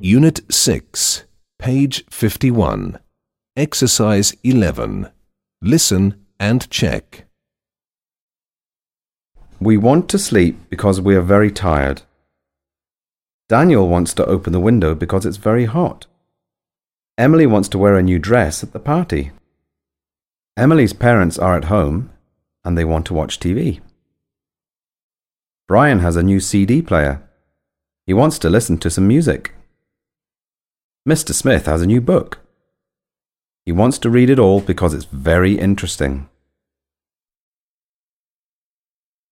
Unit 6, page 51. Exercise 11. Listen and check. We want to sleep because we are very tired. Daniel wants to open the window because it's very hot. Emily wants to wear a new dress at the party. Emily's parents are at home and they want to watch TV. Brian has a new CD player. He wants to listen to some music. Mr. Smith has a new book. He wants to read it all because it's very interesting.